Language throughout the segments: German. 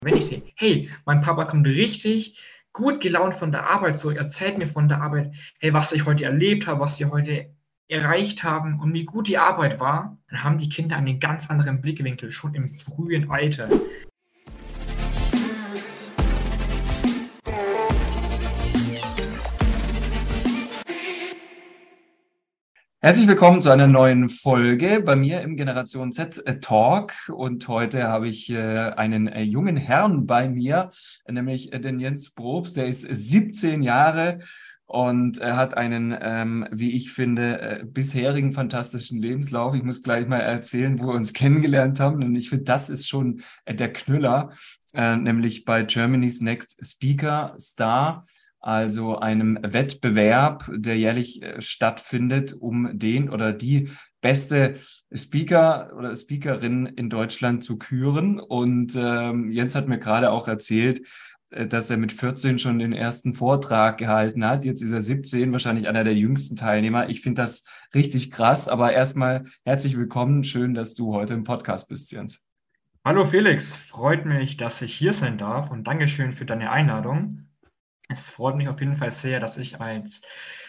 Wenn ich sehe, hey, mein Papa kommt richtig gut gelaunt von der Arbeit zurück, erzählt mir von der Arbeit, hey, was ich heute erlebt habe, was sie heute erreicht haben und wie gut die Arbeit war, dann haben die Kinder einen ganz anderen Blickwinkel, schon im frühen Alter. Herzlich willkommen zu einer neuen Folge bei mir im Generation Z Talk. Und heute habe ich einen jungen Herrn bei mir, nämlich den Jens Probst. Der ist 17 Jahre und er hat einen, wie ich finde, bisherigen fantastischen Lebenslauf. Ich muss gleich mal erzählen, wo wir uns kennengelernt haben. Und ich finde, das ist schon der Knüller, nämlich bei Germany's Next Speaker Star. Also einem Wettbewerb, der jährlich stattfindet, um den oder die beste Speaker oder Speakerin in Deutschland zu küren. Und Jens hat mir gerade auch erzählt, dass er mit 14 schon den ersten Vortrag gehalten hat. Jetzt ist er 17, wahrscheinlich einer der jüngsten Teilnehmer. Ich finde das richtig krass, aber erstmal herzlich willkommen. Schön, dass du heute im Podcast bist, Jens. Hallo Felix, freut mich, dass ich hier sein darf und Dankeschön für deine Einladung. Es freut mich auf jeden Fall sehr, dass ich als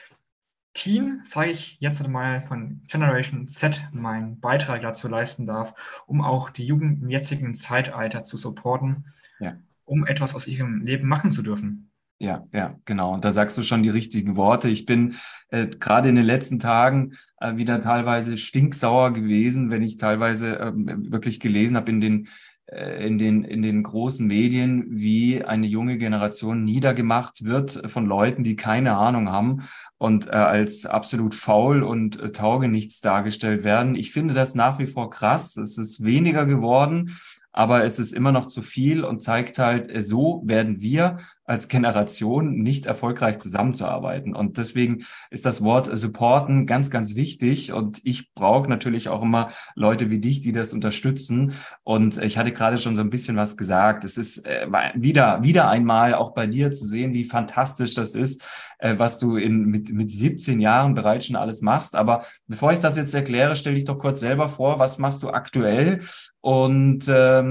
Team, sage ich jetzt einmal, von Generation Z meinen Beitrag dazu leisten darf, um auch die Jugend im jetzigen Zeitalter zu supporten, Ja. um etwas aus ihrem Leben machen zu dürfen. Ja, ja, genau. Und da sagst du schon die richtigen Worte. Ich bin gerade in den letzten Tagen wieder teilweise stinksauer gewesen, wenn ich teilweise wirklich gelesen habe in den großen Medien, wie eine junge Generation niedergemacht wird von Leuten, die keine Ahnung haben und als absolut faul und taugenichts dargestellt werden. Ich finde das nach wie vor krass. Es ist weniger geworden, aber es ist immer noch zu viel und zeigt halt, so werden wir als Generation nicht erfolgreich zusammenzuarbeiten. Und deswegen ist das Wort supporten ganz, ganz wichtig. Und ich brauche natürlich auch immer Leute wie dich, die das unterstützen. Und ich hatte gerade schon so ein bisschen was gesagt. Es ist wieder einmal auch bei dir zu sehen, wie fantastisch das ist, was du mit 17 Jahren bereits schon alles machst. Aber bevor ich das jetzt erkläre, stell dich doch kurz selber vor, was machst du aktuell? Und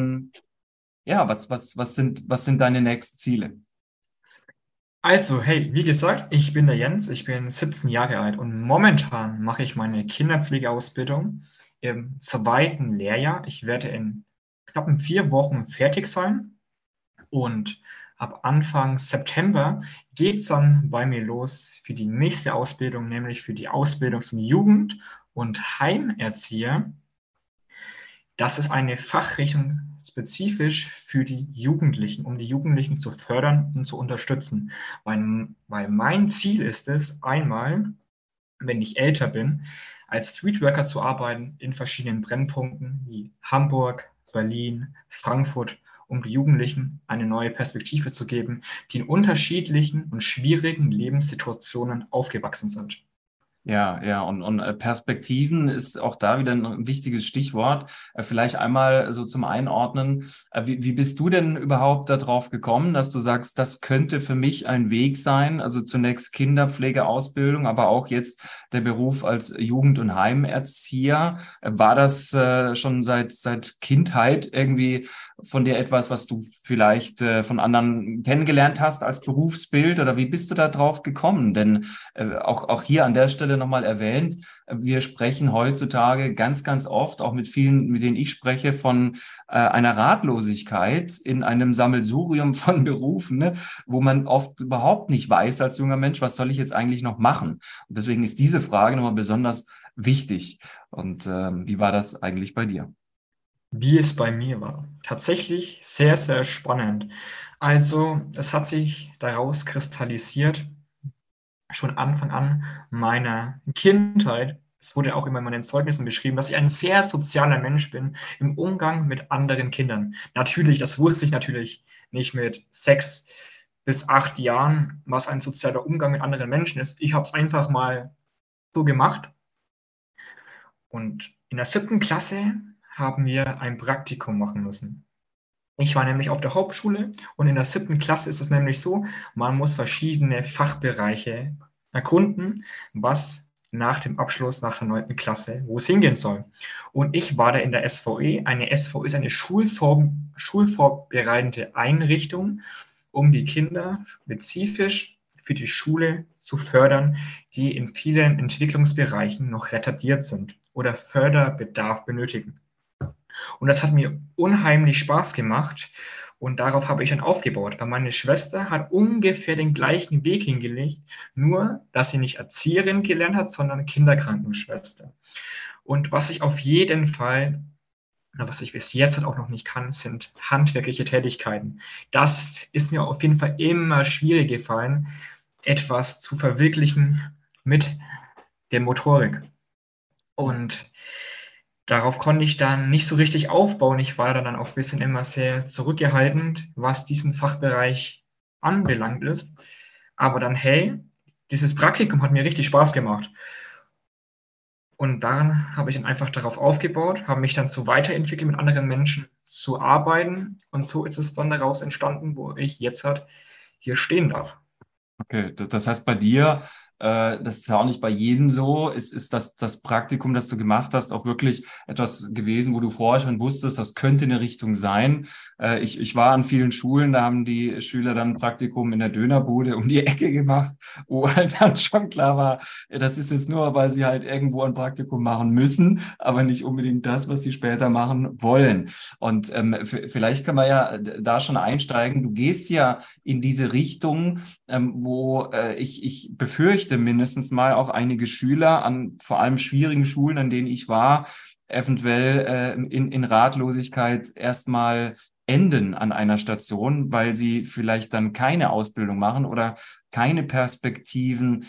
ja, was sind deine nächsten Ziele? Also, hey, wie gesagt, ich bin der Jens, ich bin 17 Jahre alt und momentan mache ich meine Kinderpflegeausbildung im zweiten Lehrjahr. Ich werde in knappen 4 Wochen fertig sein und ab Anfang September geht es dann bei mir los für die nächste Ausbildung, nämlich für die Ausbildung zum Jugend- und Heimerzieher. Das ist eine Fachrichtung spezifisch für die Jugendlichen, um die Jugendlichen zu fördern und zu unterstützen. Weil mein Ziel ist es, einmal, wenn ich älter bin, als Streetworker zu arbeiten in verschiedenen Brennpunkten wie Hamburg, Berlin, Frankfurt, um die Jugendlichen eine neue Perspektive zu geben, die in unterschiedlichen und schwierigen Lebenssituationen aufgewachsen sind. Ja, ja, und Perspektiven ist auch da wieder ein wichtiges Stichwort. Vielleicht einmal so zum Einordnen. Wie bist du denn überhaupt darauf gekommen, dass du sagst, das könnte für mich ein Weg sein? Also zunächst Kinderpflegeausbildung, aber auch jetzt der Beruf als Jugend- und Heimerzieher. War das schon seit Kindheit irgendwie von dir etwas, was du vielleicht von anderen kennengelernt hast als Berufsbild? Oder wie bist du da drauf gekommen? Denn auch hier an der Stelle nochmal erwähnt, wir sprechen heutzutage ganz, ganz oft, auch mit vielen, mit denen ich spreche, von einer Ratlosigkeit in einem Sammelsurium von Berufen, ne, wo man oft überhaupt nicht weiß als junger Mensch, was soll ich jetzt eigentlich noch machen? Und deswegen ist diese Frage nochmal besonders wichtig. Und wie war das eigentlich bei dir? Wie es bei mir war. Tatsächlich sehr, sehr spannend. Also, es hat sich daraus kristallisiert, schon Anfang an meiner Kindheit. Es wurde auch immer in meinen Zeugnissen beschrieben, dass ich ein sehr sozialer Mensch bin im Umgang mit anderen Kindern. Natürlich, das wusste ich natürlich nicht mit 6 bis 8 Jahren, was ein sozialer Umgang mit anderen Menschen ist. Ich habe es einfach mal so gemacht. Und in der 7. Klasse haben wir ein Praktikum machen müssen. Ich war nämlich auf der Hauptschule und in der 7. Klasse ist es nämlich so, man muss verschiedene Fachbereiche erkunden, was nach dem Abschluss, nach der 9. Klasse, wo es hingehen soll. Und ich war da in der SVE. Eine SVE ist eine schulvorbereitende Einrichtung, um die Kinder spezifisch für die Schule zu fördern, die in vielen Entwicklungsbereichen noch retardiert sind oder Förderbedarf benötigen. Und das hat mir unheimlich Spaß gemacht und darauf habe ich dann aufgebaut, weil meine Schwester hat ungefähr den gleichen Weg hingelegt, nur dass sie nicht Erzieherin gelernt hat, sondern Kinderkrankenschwester. Und was ich auf jeden Fall, was ich bis jetzt halt auch noch nicht kann, sind handwerkliche Tätigkeiten. Das ist mir auf jeden Fall immer schwierig gefallen, etwas zu verwirklichen mit der Motorik. Und darauf konnte ich dann nicht so richtig aufbauen. Ich war dann auch ein bisschen immer sehr zurückgehaltend, was diesen Fachbereich anbelangt ist. Aber dann, hey, dieses Praktikum hat mir richtig Spaß gemacht. Und daran habe ich dann einfach darauf aufgebaut, habe mich dann so weiterentwickelt, mit anderen Menschen zu arbeiten. Und so ist es dann daraus entstanden, wo ich jetzt halt hier stehen darf. Okay, das heißt bei dir, das ist ja auch nicht bei jedem so, ist das Praktikum, das du gemacht hast, auch wirklich etwas gewesen, wo du vorher schon wusstest, das könnte eine Richtung sein. Ich war an vielen Schulen, da haben die Schüler dann ein Praktikum in der Dönerbude um die Ecke gemacht, wo halt dann schon klar war, das ist jetzt nur, weil sie halt irgendwo ein Praktikum machen müssen, aber nicht unbedingt das, was sie später machen wollen. Und vielleicht kann man ja da schon einsteigen. Du gehst ja in diese Richtung, wo ich befürchte, mindestens mal auch einige Schüler an vor allem schwierigen Schulen, an denen ich war, eventuell in Ratlosigkeit erstmal enden an einer Station, weil sie vielleicht dann keine Ausbildung machen oder keine Perspektiven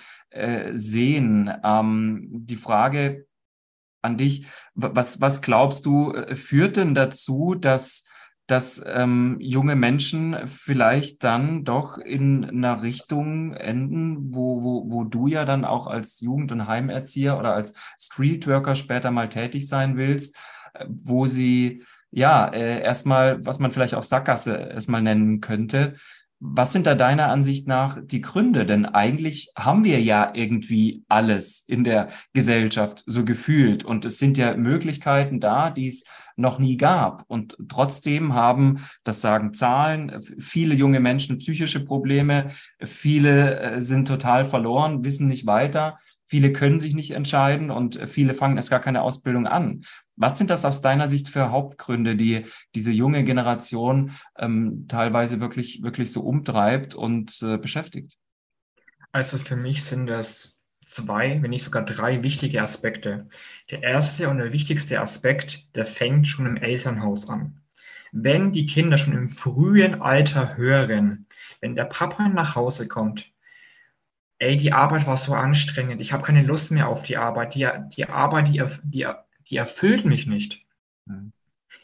sehen. Die Frage an dich, was glaubst du, führt denn dazu, dass junge Menschen vielleicht dann doch in einer Richtung enden, wo du ja dann auch als Jugend- und Heimerzieher oder als Streetworker später mal tätig sein willst, wo sie ja erstmal, was man vielleicht auch Sackgasse erstmal nennen könnte. Was sind da deiner Ansicht nach die Gründe? Denn eigentlich haben wir ja irgendwie alles in der Gesellschaft so gefühlt. Und es sind ja Möglichkeiten da, die es noch nie gab. Und trotzdem haben, das sagen Zahlen, viele junge Menschen psychische Probleme, viele sind total verloren, wissen nicht weiter, viele können sich nicht entscheiden und viele fangen erst gar keine Ausbildung an. Was sind das aus deiner Sicht für Hauptgründe, die diese junge Generation teilweise wirklich so umtreibt und beschäftigt? Also für mich sind das zwei, wenn nicht sogar drei wichtige Aspekte. Der erste und der wichtigste Aspekt, der fängt schon im Elternhaus an. Wenn die Kinder schon im frühen Alter hören, wenn der Papa nach Hause kommt, ey, die Arbeit war so anstrengend, ich habe keine Lust mehr auf die Arbeit, die Arbeit, die erfüllt mich nicht. Mhm.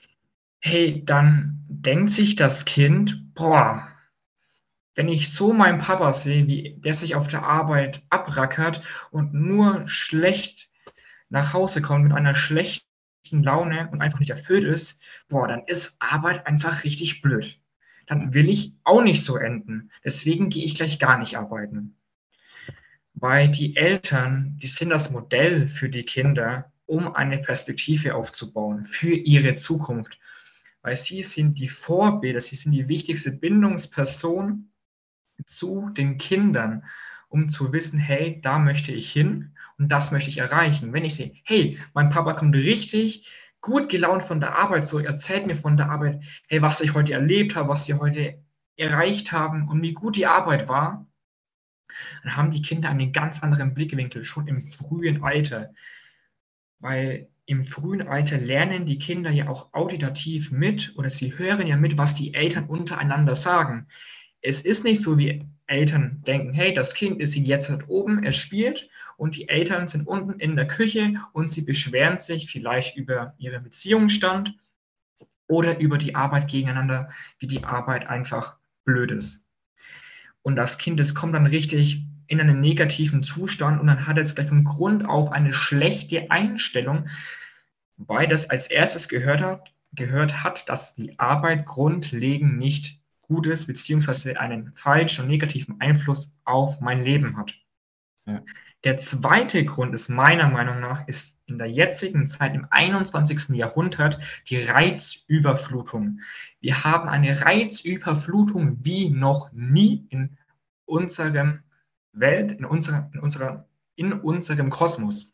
Hey, dann denkt sich das Kind, boah, wenn ich so meinen Papa sehe, wie der sich auf der Arbeit abrackert und nur schlecht nach Hause kommt mit einer schlechten Laune und einfach nicht erfüllt ist, boah, dann ist Arbeit einfach richtig blöd. Dann will ich auch nicht so enden. Deswegen gehe ich gleich gar nicht arbeiten. Weil die Eltern, die sind das Modell für die Kinder, um eine Perspektive aufzubauen für ihre Zukunft. Weil sie sind die Vorbilder, sie sind die wichtigste Bindungsperson zu den Kindern, um zu wissen, hey, da möchte ich hin und das möchte ich erreichen. Wenn ich sehe, hey, mein Papa kommt richtig gut gelaunt von der Arbeit, so erzählt mir von der Arbeit, hey, was ich heute erlebt habe, was sie heute erreicht haben und wie gut die Arbeit war, dann haben die Kinder einen ganz anderen Blickwinkel schon im frühen Alter, weil im frühen Alter lernen die Kinder ja auch auditativ mit oder sie hören ja mit, was die Eltern untereinander sagen. Es ist nicht so, wie Eltern denken, hey, das Kind ist jetzt halt oben, es spielt und die Eltern sind unten in der Küche und sie beschweren sich vielleicht über ihren Beziehungsstand oder über die Arbeit gegeneinander, wie die Arbeit einfach blöd ist. Und das Kind, das kommt dann richtig in einen negativen Zustand und dann hat es gleich von Grund auf eine schlechte Einstellung, weil das als erstes gehört hat, dass die Arbeit grundlegend nicht gut ist, beziehungsweise einen falschen und negativen Einfluss auf mein Leben hat. Ja. Der zweite Grund ist meiner Meinung nach, ist in der jetzigen Zeit, im 21. Jahrhundert, die Reizüberflutung. Wir haben eine Reizüberflutung wie noch nie in unserem Welt, in unserem Kosmos.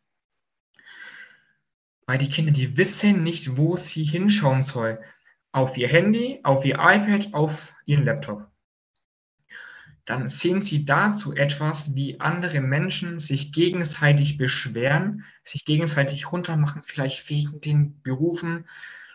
Weil die Kinder, die wissen nicht, wo sie hinschauen sollen. Auf ihr Handy, auf ihr iPad, auf ihren Laptop. Dann sehen sie dazu etwas, wie andere Menschen sich gegenseitig beschweren, sich gegenseitig runtermachen, vielleicht wegen den Berufen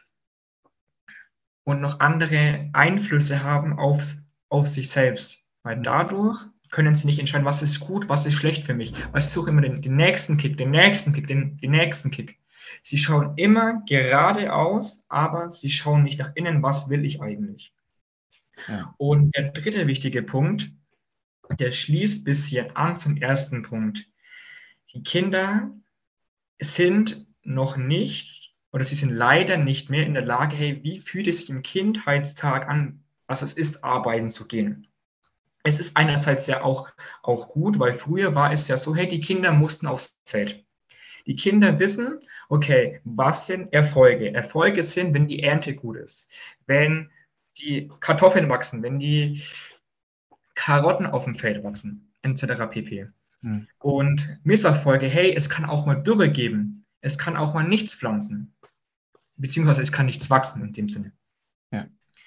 und noch andere Einflüsse haben auf sich selbst. Weil dadurch können sie nicht entscheiden, was ist gut, was ist schlecht für mich. Weil sie suchen immer den nächsten Kick, den nächsten Kick, den nächsten Kick. Sie schauen immer geradeaus, aber sie schauen nicht nach innen, was will ich eigentlich. Ja. Und der dritte wichtige Punkt, der schließt ein bisschen an zum ersten Punkt. Die Kinder sind noch nicht oder sie sind leider nicht mehr in der Lage, hey, wie fühlt es sich im Kindheitstag an, was es ist, arbeiten zu gehen. Es ist einerseits ja auch gut, weil früher war es ja so, hey, die Kinder mussten aufs Feld. Die Kinder wissen, okay, was sind Erfolge? Erfolge sind, wenn die Ernte gut ist, wenn die Kartoffeln wachsen, wenn die Karotten auf dem Feld wachsen, etc. pp. Und Misserfolge, hey, es kann auch mal Dürre geben. Es kann auch mal nichts pflanzen. Beziehungsweise es kann nichts wachsen in dem Sinne. Ja.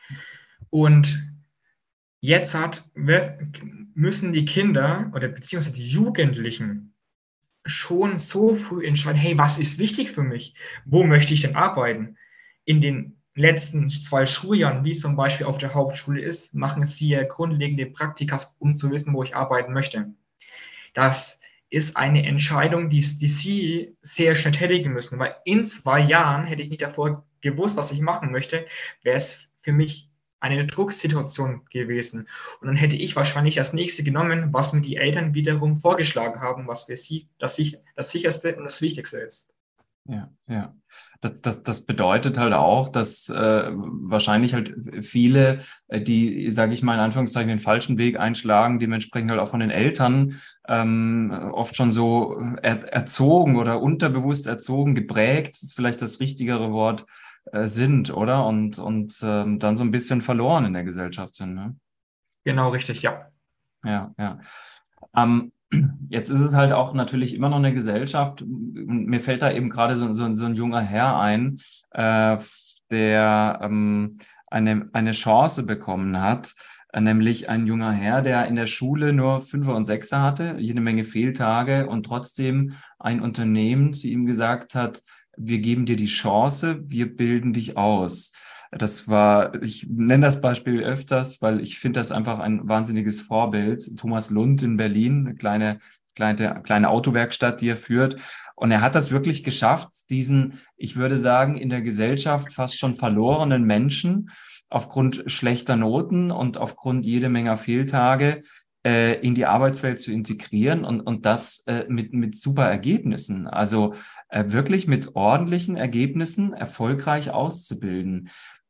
Und jetzt müssen die Kinder oder beziehungsweise die Jugendlichen schon so früh entscheiden, hey, was ist wichtig für mich? Wo möchte ich denn arbeiten? In den letzten 2 Schuljahren, wie es zum Beispiel auf der Hauptschule ist, machen sie ja grundlegende Praktika, um zu wissen, wo ich arbeiten möchte. Das ist eine Entscheidung, die sie sehr schnell tätigen müssen, weil in 2 Jahren hätte ich nicht davor gewusst, was ich machen möchte, wäre es für mich eine Drucksituation gewesen. Und dann hätte ich wahrscheinlich das nächste genommen, was mir die Eltern wiederum vorgeschlagen haben, was für sie das sicherste und das Wichtigste ist. Ja, ja. Das bedeutet halt auch, dass wahrscheinlich halt viele, die, sage ich mal in Anführungszeichen, den falschen Weg einschlagen, dementsprechend halt auch von den Eltern oft schon so erzogen oder unterbewusst erzogen, geprägt, ist vielleicht das richtigere Wort, sind, oder? Und dann so ein bisschen verloren in der Gesellschaft sind, ne? Genau, richtig, ja. Ja, ja. Jetzt ist es halt auch natürlich immer noch eine Gesellschaft. Mir fällt da eben gerade so ein junger Herr ein, der eine Chance bekommen hat, nämlich ein junger Herr, der in der Schule nur Fünfer und Sechser hatte, jede Menge Fehltage und trotzdem ein Unternehmen zu ihm gesagt hat, wir geben dir die Chance, wir bilden dich aus. Ich nenne das Beispiel öfters, weil ich finde das einfach ein wahnsinniges Vorbild. Thomas Lund in Berlin, eine kleine Autowerkstatt, die er führt. Und er hat das wirklich geschafft, diesen, ich würde sagen, in der Gesellschaft fast schon verlorenen Menschen aufgrund schlechter Noten und aufgrund jede Menge Fehltage in die Arbeitswelt zu integrieren und das mit super Ergebnissen. Also wirklich mit ordentlichen Ergebnissen erfolgreich auszubilden.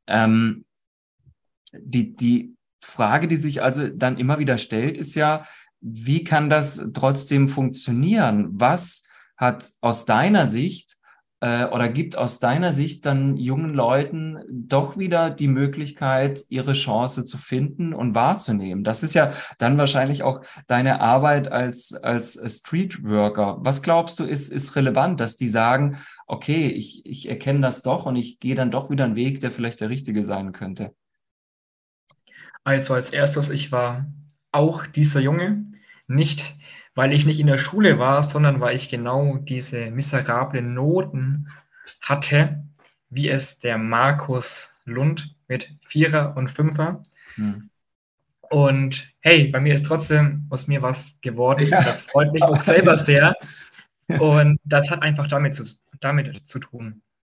Die Frage, die sich also dann immer wieder stellt, ist ja, wie kann das trotzdem funktionieren? Was hat aus deiner Sicht oder gibt aus deiner Sicht dann jungen Leuten doch wieder die Möglichkeit, ihre Chance zu finden und wahrzunehmen? Das ist ja dann wahrscheinlich auch deine Arbeit als Streetworker. Was glaubst du, ist relevant, dass die sagen, okay, ich erkenne das doch und ich gehe dann doch wieder einen Weg, der vielleicht der richtige sein könnte? Also als erstes, ich war auch dieser Junge, nicht weil ich nicht in der Schule war, sondern weil ich genau diese miserablen Noten hatte, wie es der Markus Lund mit Vierer und Fünfer. Hm. Und hey, bei mir ist trotzdem aus mir was geworden und Ja. das freut mich auch selber sehr. Und das hat einfach damit zu tun.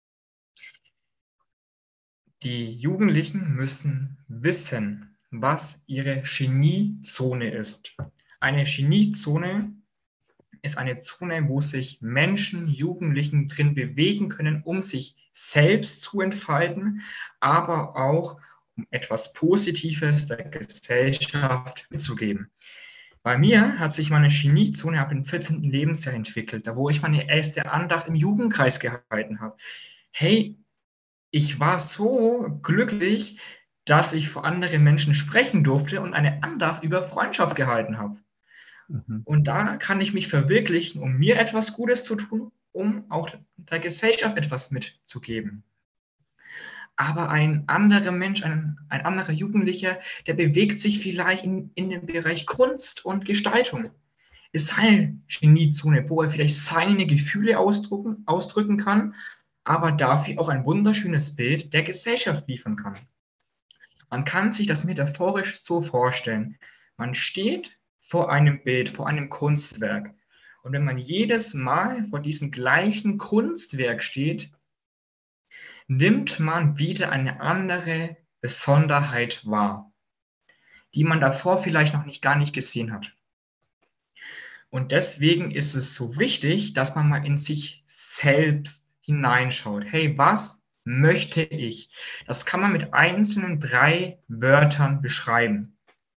Die Jugendlichen müssen wissen, was ihre Geniezone ist. Eine Geniezone ist eine Zone, wo sich Menschen, Jugendlichen drin bewegen können, um sich selbst zu entfalten, aber auch um etwas Positives der Gesellschaft mitzugeben. Bei mir hat sich meine Geniezone ab dem 14. Lebensjahr entwickelt, da wo ich meine erste Andacht im Jugendkreis gehalten habe. Hey, ich war so glücklich, dass ich vor anderen Menschen sprechen durfte und eine Andacht über Freundschaft gehalten habe. Mhm. Und da kann ich mich verwirklichen, um mir etwas Gutes zu tun, um auch der Gesellschaft etwas mitzugeben. Aber ein anderer Mensch, ein anderer Jugendlicher, der bewegt sich vielleicht in dem Bereich Kunst und Gestaltung. Ist seine Geniezone, wo er vielleicht seine Gefühle ausdrücken kann, aber dafür auch ein wunderschönes Bild der Gesellschaft liefern kann. Man kann sich das metaphorisch so vorstellen. Man steht vor einem Bild, vor einem Kunstwerk. Und wenn man jedes Mal vor diesem gleichen Kunstwerk steht, nimmt man wieder eine andere Besonderheit wahr, die man davor vielleicht noch gar nicht gesehen hat. Und deswegen ist es so wichtig, dass man mal in sich selbst hineinschaut. Hey, was möchte ich? Das kann man mit einzelnen 3 Wörtern beschreiben.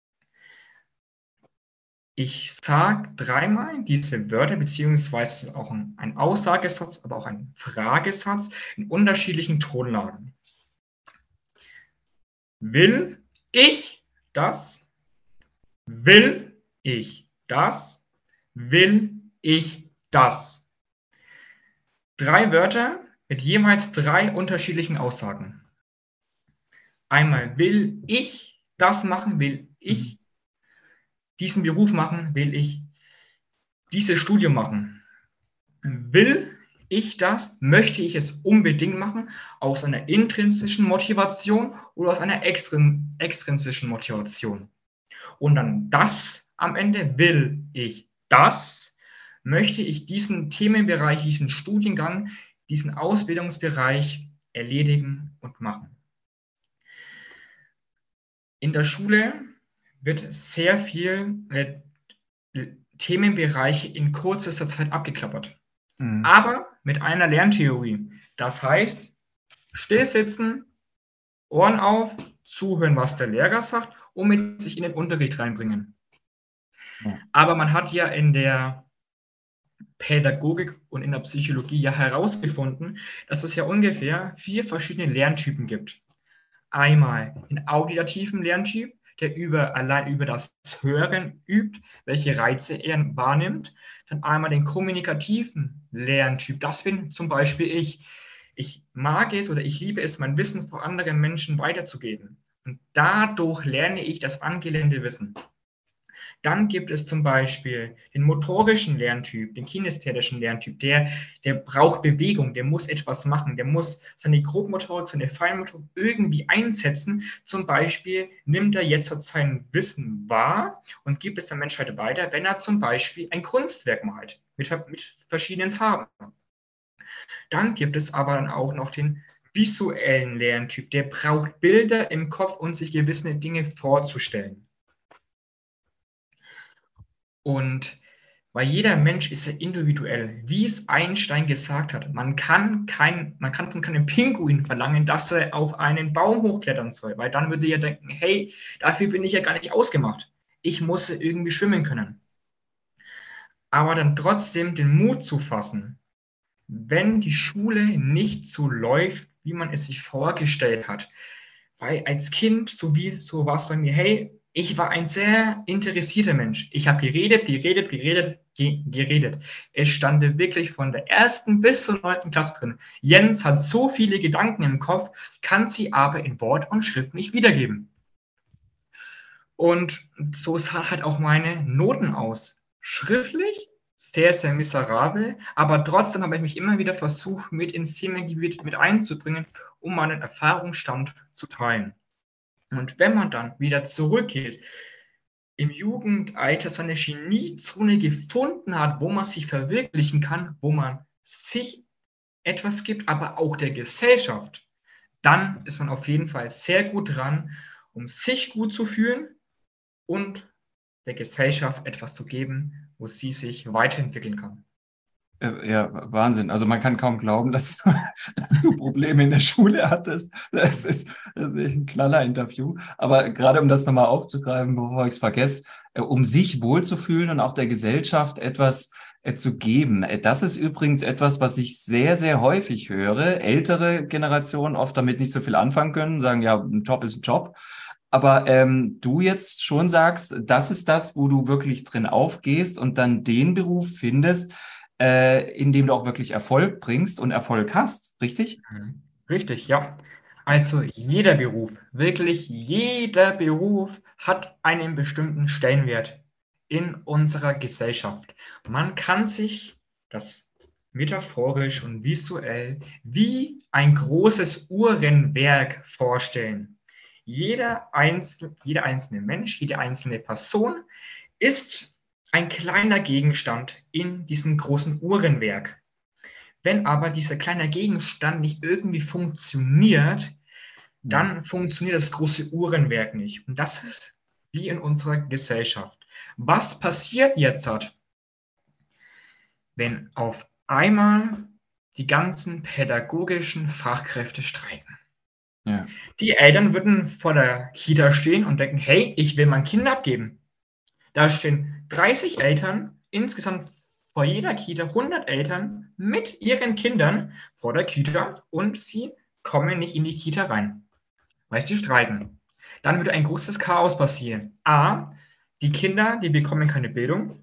Ich sage dreimal diese Wörter, beziehungsweise auch ein Aussagesatz, aber auch ein Fragesatz in unterschiedlichen Tonlagen. Will ich das? Will ich das? Will ich das? 3 Wörter mit jeweils 3 unterschiedlichen Aussagen. Einmal will ich das machen, will Mhm. ich diesen Beruf machen, will ich dieses Studium machen. Will ich das? Möchte ich es unbedingt machen? Aus einer intrinsischen Motivation oder aus einer extrinsischen Motivation? Und dann das am Ende, will ich das? Möchte ich diesen Themenbereich, diesen Studiengang, diesen Ausbildungsbereich erledigen und machen? In der Schule wird sehr viel Themenbereiche in kürzester Zeit abgeklappert. Mhm. Aber mit einer Lerntheorie. Das heißt, still sitzen, Ohren auf, zuhören, was der Lehrer sagt und mit sich in den Unterricht reinbringen. Ja. Aber man hat ja in der Pädagogik und in der Psychologie ja herausgefunden, dass es ja ungefähr 4 verschiedene Lerntypen gibt. Einmal den auditiven Lerntyp, der allein über das Hören übt, welche Reize er wahrnimmt. Dann einmal den kommunikativen Lerntyp. Das bin zum Beispiel ich. Ich mag es oder ich liebe es, mein Wissen vor anderen Menschen weiterzugeben. Und dadurch lerne ich das angelernte Wissen. Dann gibt es zum Beispiel den motorischen Lerntyp, den kinästhetischen Lerntyp, der braucht Bewegung, der muss etwas machen, der muss seine Grobmotorik, seine Feinmotorik irgendwie einsetzen. Zum Beispiel nimmt er jetzt sein Wissen wahr und gibt es der Menschheit weiter, wenn er zum Beispiel ein Kunstwerk malt mit verschiedenen Farben. Dann gibt es aber dann auch noch den visuellen Lerntyp, der braucht Bilder im Kopf, um sich gewisse Dinge vorzustellen. Und weil jeder Mensch ist ja individuell, wie es Einstein gesagt hat. Man kann von keinem Pinguin verlangen, dass er auf einen Baum hochklettern soll, weil dann würde er denken, hey, dafür bin ich ja gar nicht ausgemacht. Ich muss irgendwie schwimmen können. Aber dann trotzdem den Mut zu fassen, wenn die Schule nicht so läuft, wie man es sich vorgestellt hat. Weil als Kind, so war es bei mir, hey, ich war ein sehr interessierter Mensch. Ich habe geredet. Es stand wirklich von der ersten bis zur 9. Klasse drin. Jens hat so viele Gedanken im Kopf, kann sie aber in Wort und Schrift nicht wiedergeben. Und so sah halt auch meine Noten aus. Schriftlich sehr, sehr miserabel, aber trotzdem habe ich mich immer wieder versucht, mit ins Themengebiet mit einzubringen, um meinen Erfahrungsstand zu teilen. Und wenn man dann wieder zurückgeht, im Jugendalter seine Geniezone gefunden hat, wo man sich verwirklichen kann, wo man sich etwas gibt, aber auch der Gesellschaft, dann ist man auf jeden Fall sehr gut dran, um sich gut zu fühlen und der Gesellschaft etwas zu geben, wo sie sich weiterentwickeln kann. Ja, Wahnsinn. Also man kann kaum glauben, dass du Probleme in der Schule hattest. Das ist ein Knaller-Interview. Aber gerade um das nochmal aufzugreifen, bevor ich es vergesse, um sich wohlzufühlen und auch der Gesellschaft etwas zu geben. Das ist übrigens etwas, was ich sehr, sehr häufig höre. Ältere Generationen oft damit nicht so viel anfangen können, sagen, ja, ein Job ist ein Job. Aber du jetzt schon sagst, das ist das, wo du wirklich drin aufgehst und dann den Beruf findest, in dem du auch wirklich Erfolg bringst und Erfolg hast, richtig? Mhm. Richtig, ja. Also jeder Beruf, wirklich jeder Beruf hat einen bestimmten Stellenwert in unserer Gesellschaft. Man kann sich das metaphorisch und visuell wie ein großes Uhrenwerk vorstellen. Jeder einzelne Mensch, jede einzelne Person ist ein kleiner Gegenstand in diesem großen Uhrenwerk. Wenn aber dieser kleine Gegenstand nicht irgendwie funktioniert, Ja. dann funktioniert das große Uhrenwerk nicht. Und das ist wie in unserer Gesellschaft. Was passiert jetzt, wenn auf einmal die ganzen pädagogischen Fachkräfte streiken? Ja. Die Eltern würden vor der Kita stehen und denken, hey, ich will mein Kind abgeben. Da stehen 30 Eltern, insgesamt vor jeder Kita 100 Eltern mit ihren Kindern vor der Kita und sie kommen nicht in die Kita rein, weil sie streiken. Dann würde ein großes Chaos passieren. A, die Kinder, die bekommen keine Bildung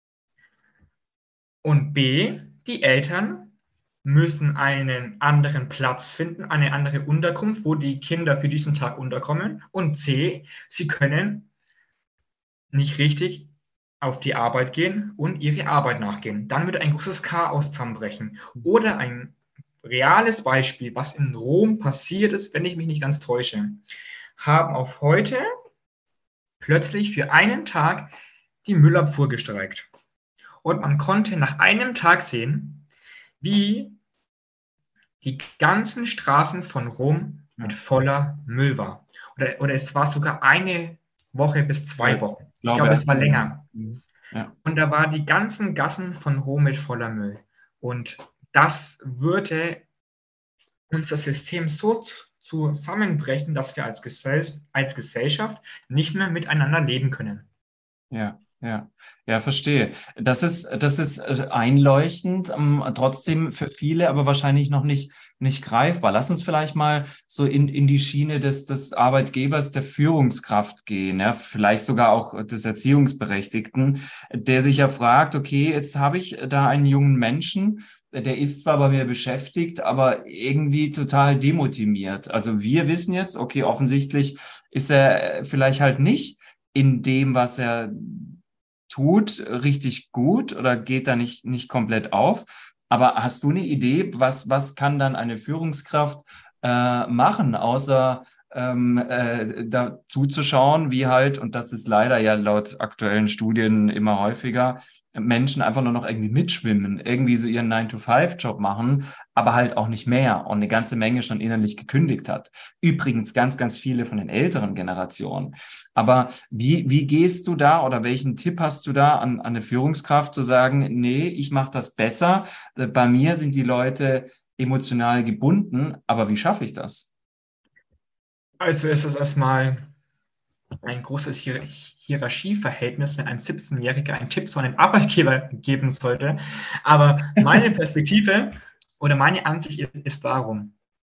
und B, die Eltern müssen einen anderen Platz finden, eine andere Unterkunft, wo die Kinder für diesen Tag unterkommen und C, sie können nicht richtig auf die Arbeit gehen und ihre Arbeit nachgehen. Dann würde ein großes Chaos zusammenbrechen. Oder ein reales Beispiel, was in Rom passiert ist, wenn ich mich nicht ganz täusche, haben auf heute plötzlich für einen Tag die Müllabfuhr gestreikt. Und man konnte nach einem Tag sehen, wie die ganzen Straßen von Rom mit Ja. voller Müll war. Oder es war sogar eine Woche bis Ja, 2 Wochen. ich Ich glaube, glaube, es war erst. länger. Ja. Und da waren die ganzen Gassen von Rom mit voller Müll. Und das würde unser System so zusammenbrechen, dass wir als Gesellschaft nicht mehr miteinander leben können. Ja, ja, ja, verstehe. Das ist einleuchtend, trotzdem für viele, aber wahrscheinlich noch nicht greifbar. Lass uns vielleicht mal so in die Schiene des Arbeitgebers, der Führungskraft gehen, ja, vielleicht sogar auch des Erziehungsberechtigten, der sich ja fragt, okay, jetzt habe ich da einen jungen Menschen, der ist zwar bei mir beschäftigt, aber irgendwie total demotiviert. Also wir wissen jetzt, okay, offensichtlich ist er vielleicht halt nicht in dem, was er tut, richtig gut oder geht da nicht komplett auf. Aber hast du eine Idee, was kann dann eine Führungskraft machen, außer da zuzuschauen, wie halt, und das ist leider ja laut aktuellen Studien immer häufiger, Menschen einfach nur noch irgendwie mitschwimmen, irgendwie so ihren 9-to-5-Job machen, aber halt auch nicht mehr und eine ganze Menge schon innerlich gekündigt hat. Übrigens ganz, ganz viele von den älteren Generationen. Aber wie gehst du da oder welchen Tipp hast du da an eine Führungskraft zu sagen, nee, ich mache das besser. Bei mir sind die Leute emotional gebunden, aber wie schaffe ich das? Also ist es erstmal ein großes Hierarchieverhältnis, wenn ein 17-Jähriger einen Tipp zu einem Arbeitgeber geben sollte. Aber meine Perspektive oder meine Ansicht ist darum,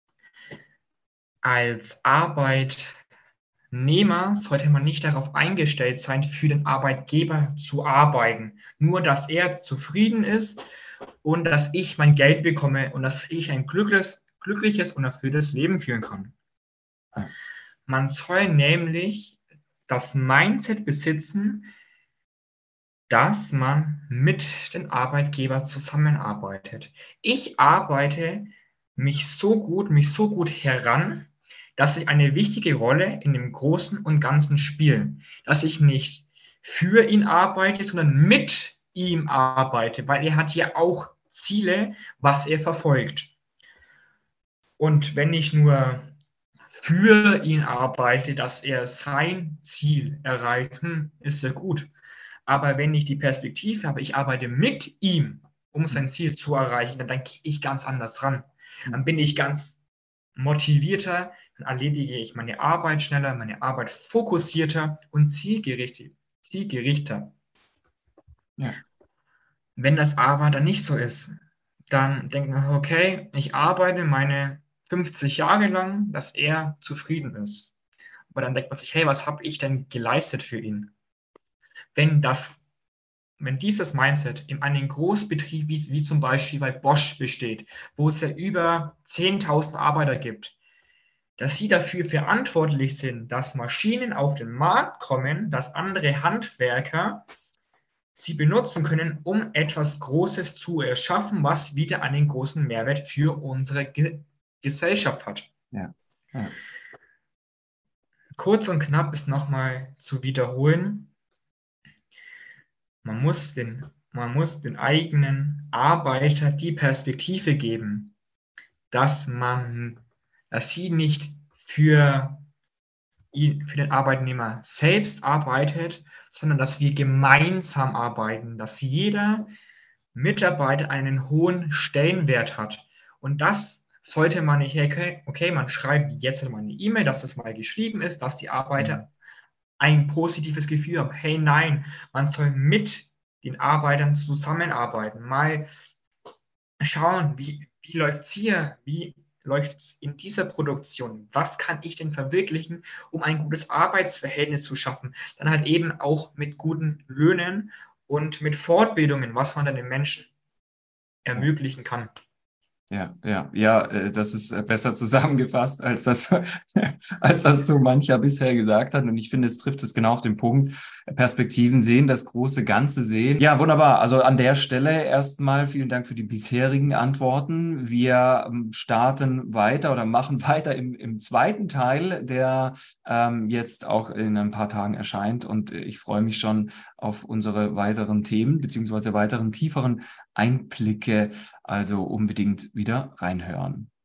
als Arbeitnehmer sollte man nicht darauf eingestellt sein, für den Arbeitgeber zu arbeiten. Nur, dass er zufrieden ist und dass ich mein Geld bekomme und dass ich ein glückliches und erfülltes Leben führen kann. Ja, Man soll nämlich das Mindset besitzen, dass man mit dem Arbeitgeber zusammenarbeitet. Ich arbeite mich so gut heran, dass ich eine wichtige Rolle in dem Großen und Ganzen spiele. Dass ich nicht für ihn arbeite, sondern mit ihm arbeite, weil er hat ja auch Ziele, was er verfolgt. Und wenn ich nur für ihn arbeite, dass er sein Ziel erreicht, ist ja gut. Aber wenn ich die Perspektive habe, ich arbeite mit ihm, um sein Ziel zu erreichen, dann gehe ich ganz anders ran. Dann bin ich ganz motivierter, dann erledige ich meine Arbeit schneller, meine Arbeit fokussierter und zielgerichteter. Ja. Wenn das aber dann nicht so ist, dann denkt man, okay, ich arbeite meine 50 Jahre lang, dass er zufrieden ist. Aber dann denkt man sich, hey, was habe ich denn geleistet für ihn? Wenn das, wenn dieses Mindset in einem Großbetrieb wie zum Beispiel bei Bosch besteht, wo es ja über 10.000 Arbeiter gibt, dass sie dafür verantwortlich sind, dass Maschinen auf den Markt kommen, dass andere Handwerker sie benutzen können, um etwas Großes zu erschaffen, was wieder einen großen Mehrwert für unsere Gesellschaft hat. Ja. Ja. Kurz und knapp ist nochmal zu wiederholen, man muss den eigenen Arbeiter die Perspektive geben, dass sie nicht für den Arbeitnehmer selbst arbeitet, sondern dass wir gemeinsam arbeiten, dass jeder Mitarbeiter einen hohen Stellenwert hat. Und das sollte man nicht, okay, man schreibt jetzt mal eine E-Mail, dass das mal geschrieben ist, dass die Arbeiter ein positives Gefühl haben. Hey, nein, man soll mit den Arbeitern zusammenarbeiten. Mal schauen, wie läuft es hier, wie läuft es in dieser Produktion, was kann ich denn verwirklichen, um ein gutes Arbeitsverhältnis zu schaffen. Dann halt eben auch mit guten Löhnen und mit Fortbildungen, was man dann den Menschen ermöglichen kann. Ja, das ist besser zusammengefasst, als das, als das so mancher bisher gesagt hat. Und ich finde, es trifft es genau auf den Punkt. Perspektiven sehen, das große Ganze sehen. Ja, wunderbar. Also an der Stelle erstmal vielen Dank für die bisherigen Antworten. Wir starten weiter oder machen weiter im zweiten Teil, der jetzt auch in ein paar Tagen erscheint. Und ich freue mich schon auf unsere weiteren Themen beziehungsweise weiteren tieferen Einblicke. Also unbedingt wieder reinhören.